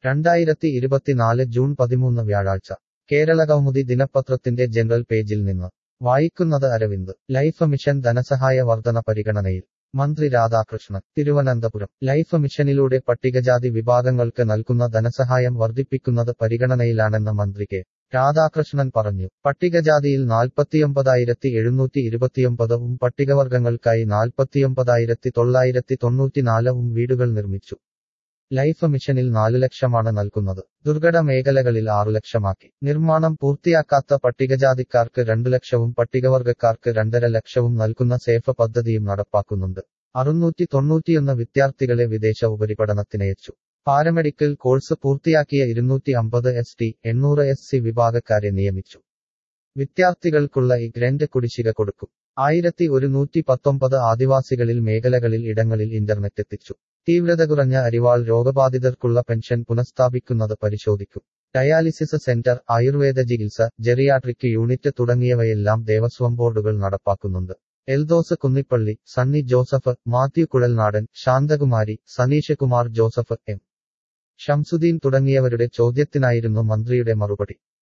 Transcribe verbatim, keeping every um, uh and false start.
രണ്ടായിരത്തി ഇരുപത്തിനാല് ജൂൺ പതിമൂന്ന് വ്യാഴാഴ്ച കേരളകൗമുദി ദിനപത്രത്തിന്റെ ജനറൽ പേജിൽ നിന്ന് വായിക്കുന്നത് അരവിന്ദ് ലൈഫ് മിഷൻ ധനസഹായ വർധന പരിഗണനയിൽ മന്ത്രി രാധാകൃഷ്ണൻ തിരുവനന്തപുരം ലൈഫ് മിഷനിലൂടെ പട്ടികജാതി വിഭാഗങ്ങൾക്ക് നൽകുന്ന ധനസഹായം വർദ്ധിപ്പിക്കുന്നത് പരിഗണനയിലാണെന്ന് മന്ത്രി കെ രാധാകൃഷ്ണൻ പറഞ്ഞു. പട്ടികജാതിയിൽ നാൽപ്പത്തിയൊമ്പതായിരത്തി എഴുന്നൂറ്റി ഇരുപത്തിയൊമ്പത് ഉം പട്ടികവർഗങ്ങൾക്കായി നാൽപ്പത്തിയൊമ്പതായിരത്തി തൊള്ളായിരത്തി തൊണ്ണൂറ്റിനാല് ഉം വീടുകൾ നിർമ്മിച്ചു. ലൈഫ് മിഷനിൽ നാലു ലക്ഷമാണ് നൽകുന്നത്. ദുർഘട മേഖലകളിൽ ആറു ലക്ഷമാക്കി. നിർമ്മാണം പൂർത്തിയാക്കാത്ത പട്ടികജാതിക്കാർക്ക് രണ്ടു ലക്ഷവും പട്ടികവർഗക്കാർക്ക് രണ്ടര ലക്ഷവും നൽകുന്ന സേഫ് പദ്ധതിയും നടപ്പാക്കുന്നുണ്ട്. അറുന്നൂറ്റി തൊണ്ണൂറ്റിയൊന്ന് വിദ്യാർത്ഥികളെ വിദേശ ഉപരിപഠനത്തിനയച്ചു. പാരാമെഡിക്കൽ കോഴ്സ് പൂർത്തിയാക്കിയ ഇരുന്നൂറ്റി അമ്പത് എസ് ടി എണ്ണൂറ് എസ് സി വിഭാഗക്കാരെ നിയമിച്ചു. വിദ്യാർത്ഥികൾക്കുള്ള ഈ ഗ്രന്റ് കുടിശ്ശിക കൊടുക്കും. ആയിരത്തി ഒരുന്നൂറ്റി പത്തൊമ്പത് ആദിവാസികളിൽ മേഖലകളിൽ ഇടങ്ങളിൽ ഇന്റർനെറ്റ് എത്തിച്ചു. തീവ്രത കുറഞ്ഞ അരിവാൾ രോഗബാധിതർക്കുള്ള പെൻഷൻ പുനഃസ്ഥാപിക്കുന്നത് പരിശോധിക്കും. ഡയാലിസിസ് സെന്റർ, ആയുർവേദ ചികിത്സ, ജെറിയാട്രിക് യൂണിറ്റ് തുടങ്ങിയവയെല്ലാം ദേവസ്വം ബോർഡുകൾ നടപ്പാക്കുന്നുണ്ട്. എൽദോസ് കുന്നിപ്പള്ളി, സണ്ണി ജോസഫ്, മാത്യു കുഴൽനാടൻ, ശാന്തകുമാരി, സനീഷ് കുമാർ ജോസഫ്, എം ഷംസുദ്ദീൻ തുടങ്ങിയവരുടെ ചോദ്യത്തിനായിരുന്നു മന്ത്രിയുടെ മറുപടി.